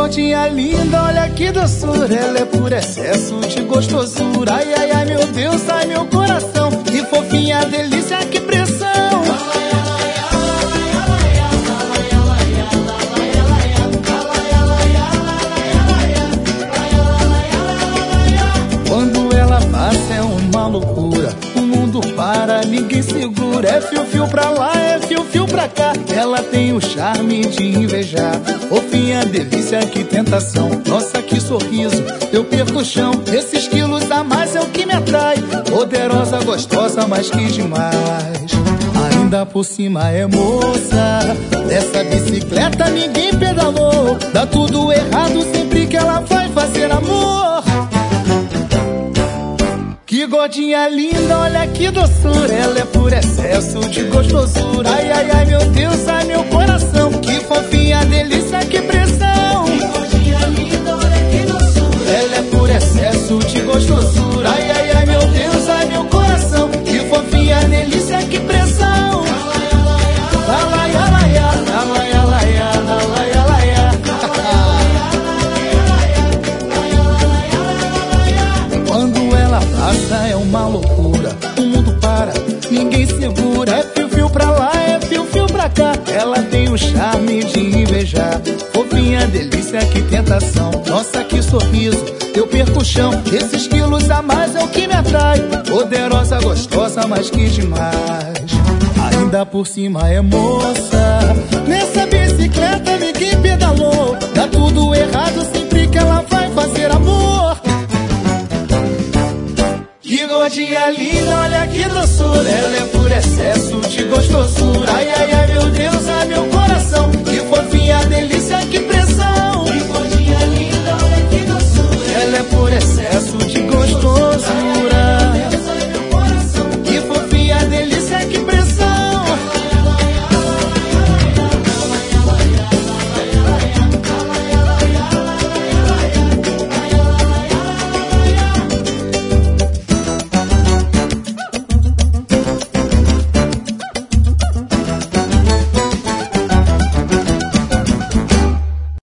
gordinha linda, olha que doçura. Ela é por excesso de gostosura. Ai, ai, ai, meu Deus, ai meu coração. Que fofinha, delícia, que pressão. Quando ela passa é uma loucura. O mundo para, ninguém segura. É fio-fio pra lá, é fio-fio pra cá. Ela tem o charme de invejar. Fofinha, delícia, que tentação. Nossa, que sorriso, eu perco o chão. Esses quilos a mais é o que me atrai. Poderosa, gostosa, mas que demais. Ainda por cima é moça. Dessa bicicleta ninguém pedalou. Dá tudo errado sempre que ela vai fazer amor. Que gordinha linda, olha que doçura. Ela é por excesso de gostosura. Ai, ai, ai, meu Deus, ai meu coração. Que fofinha, delícia, que pressão. Que gordinha linda, olha que doçura. Ela é por excesso de gostosura. Ai, ai, ai, meu Deus, ai meu coração. Que fofinha, delícia, que pressão. Quando ela passa é uma loucura. O mundo para, ninguém segura. É fio-fio pra lá, é fio-fio pra cá. Ela tem o charme de invejar. Fofinha, delícia, que tentação. Nossa, que sorriso, eu perco o chão. Esses quilos a mais é o que me atrai. Poderosa, gostosa, mas que demais. Ainda por cima é moça. Nessa bicicleta ninguém pedalou. Dá tudo errado sempre que ela vai fazer amor. Que gordinha linda, olha que doçura. Ela é por excesso de gostosura. Ai, ai, ai, meu Deus, ai meu coração. Que fofinha, delícia.